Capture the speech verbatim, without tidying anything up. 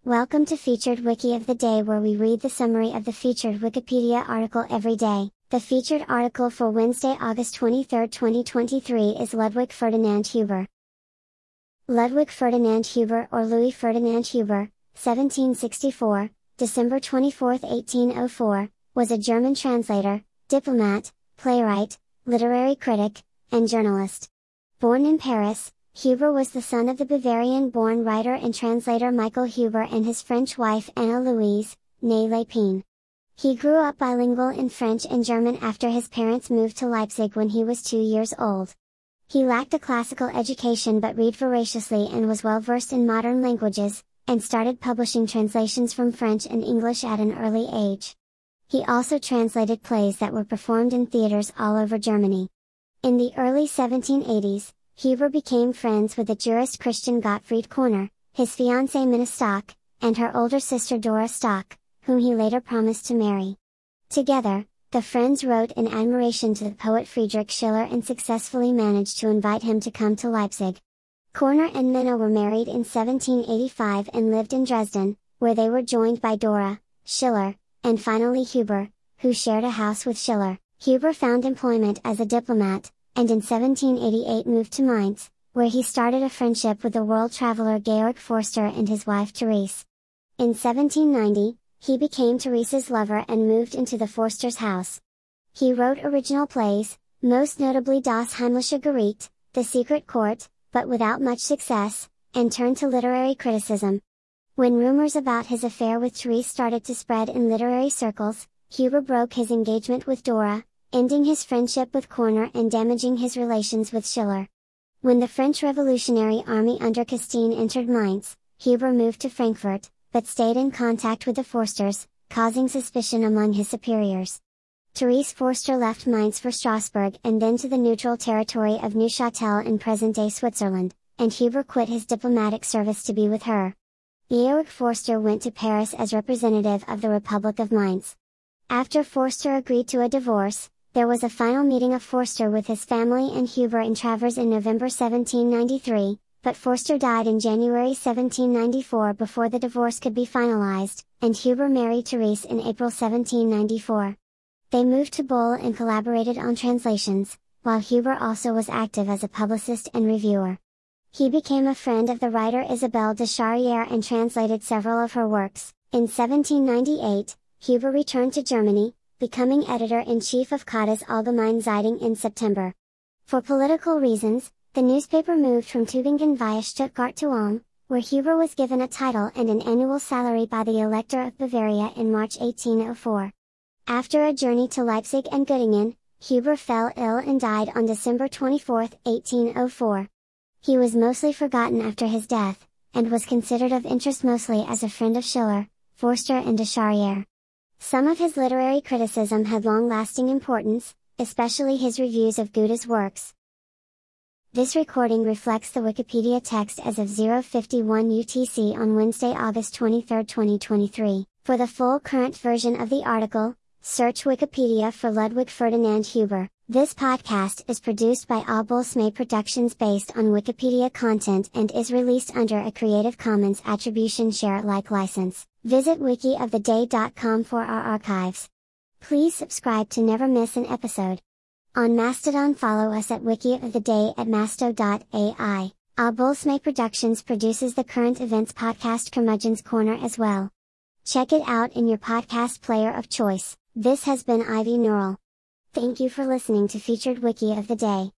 Welcome to Featured Wiki of the Day, where we read the summary of the featured Wikipedia article every day. The featured article for Wednesday, August twenty-third, twenty twenty-three is Ludwig Ferdinand Huber. Ludwig Ferdinand Huber, or Louis Ferdinand Huber, seventeen sixty-four, December twenty-fourth, eighteen oh four, was a German translator, diplomat, playwright, literary critic, and journalist. Born in Paris, Huber was the son of the Bavarian-born writer and translator Michael Huber and his French wife Anna Louise, née Lépine. He grew up bilingual in French and German after his parents moved to Leipzig when he was two years old. He lacked a classical education but read voraciously and was well versed in modern languages, and started publishing translations from French and English at an early age. He also translated plays that were performed in theaters all over Germany. In the early seventeen eighties, Huber became friends with the jurist Christian Gottfried Korner, his fiancée Minna Stock, and her older sister Dora Stock, whom he later promised to marry. Together, the friends wrote in admiration to the poet Friedrich Schiller and successfully managed to invite him to come to Leipzig. Korner and Minna were married in seventeen eighty-five and lived in Dresden, where they were joined by Dora, Schiller, and finally Huber, who shared a house with Schiller. Huber found employment as a diplomat, and in seventeen eighty-eight moved to Mainz, where he started a friendship with the world traveler Georg Forster and his wife Therese. In seventeen ninety, he became Therese's lover and moved into the Forsters' house. He wrote original plays, most notably Das Heimliche Gericht, The Secret Court, but without much success, and turned to literary criticism. When rumors about his affair with Therese started to spread in literary circles, Huber broke his engagement with Dora, ending his friendship with Korner and damaging his relations with Schiller. When the French Revolutionary Army under Custine entered Mainz, Huber moved to Frankfurt, but stayed in contact with the Forsters, causing suspicion among his superiors. Therese Forster left Mainz for Strasbourg and then to the neutral territory of Neuchâtel in present-day Switzerland, and Huber quit his diplomatic service to be with her. Georg Forster went to Paris as representative of the Republic of Mainz. After Forster agreed to a divorce, there was a final meeting of Forster with his family and Huber in Travers in November seventeen ninety-three, but Forster died in January seventeen ninety-four before the divorce could be finalized, and Huber married Therese in April seventeen ninety-four. They moved to Boll and collaborated on translations, while Huber also was active as a publicist and reviewer. He became a friend of the writer Isabelle de Charrière and translated several of her works. In seventeen ninety-eight, Huber returned to Germany, becoming editor-in-chief of Kaiser Allgemeine Zeitung in September. For political reasons, the newspaper moved from Tübingen via Stuttgart to Ulm, where Huber was given a title and an annual salary by the Elector of Bavaria in March eighteen oh four. After a journey to Leipzig and Göttingen, Huber fell ill and died on December twenty-fourth, eighteen oh four. He was mostly forgotten after his death, and was considered of interest mostly as a friend of Schiller, Forster and de Charrière. Some of his literary criticism had long-lasting importance, especially his reviews of Goethe's works. This recording reflects the Wikipedia text as of zero fifty-one U T C on Wednesday, August twenty-third, twenty twenty-three. For the full current version of the article, search Wikipedia for Ludwig Ferdinand Huber. This podcast is produced by Abulsme Productions based on Wikipedia content and is released under a Creative Commons Attribution Share Alike license. Visit wiki of the day dot com for our archives. Please subscribe to never miss an episode. On Mastodon, follow us at Wiki of the Day at masto dot A I. Abulsme Productions produces the current events podcast Curmudgeon's Corner as well. Check it out in your podcast player of choice. This has been Ivy Neural. Thank you for listening to Featured Wiki of the Day.